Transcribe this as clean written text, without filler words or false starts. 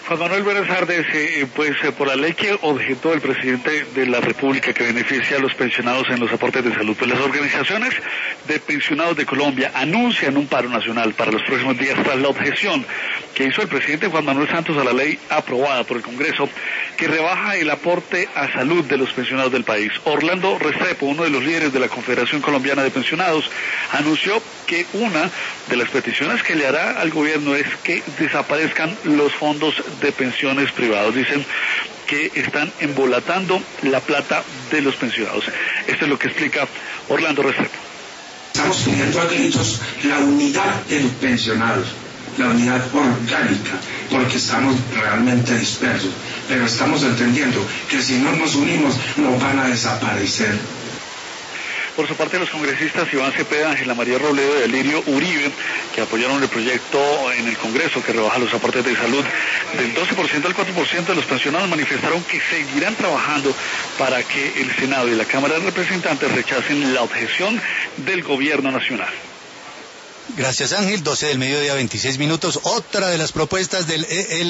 Juan Manuel, buenas tardes. Por la ley que objetó el presidente de la República que beneficia a los pensionados en los aportes de salud, pues las organizaciones de pensionados de Colombia anuncian un paro nacional para los próximos días tras la objeción que hizo el presidente Juan Manuel Santos a la ley aprobada por el Congreso que rebaja el aporte a salud de los pensionados del país. Orlando Restrepo, uno de los líderes de la Confederación Colombiana de Pensionados, anunció que una de las peticiones que le hará al gobierno es que desaparezcan los fondos de pensiones privados. Dicen que están embolatando la plata de los pensionados. Esto es lo que explica Orlando Restrepo. Estamos pidiendo a gritos la unidad de los pensionados, la unidad orgánica, porque estamos realmente dispersos, pero estamos entendiendo que si no nos unimos nos van a desaparecer. Por su parte, los congresistas Iván Cepeda, Ángela María Robledo y Alirio Uribe, que apoyaron el proyecto en el Congreso que rebaja los aportes de salud del 12% al 4% de los pensionados, manifestaron que seguirán trabajando para que el Senado y la Cámara de Representantes rechacen la objeción del gobierno nacional. Gracias, Ángel. 12 del mediodía, 26 minutos. Otra de las propuestas del